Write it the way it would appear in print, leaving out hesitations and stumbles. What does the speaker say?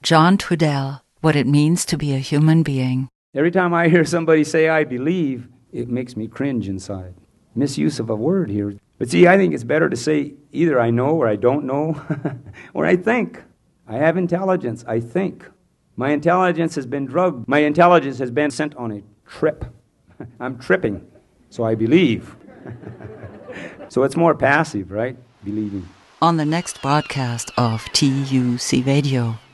John Trudell, What It Means to Be a Human Being. Every time I hear somebody say, I believe, it makes me cringe inside. Misuse of a word here. But see, I think it's better to say either I know or I don't know, or I think. I have intelligence, I think. My intelligence has been drugged. My intelligence has been sent on a trip. I'm tripping, so I believe. So it's more passive, right? Believing. On the next broadcast of TUC Radio.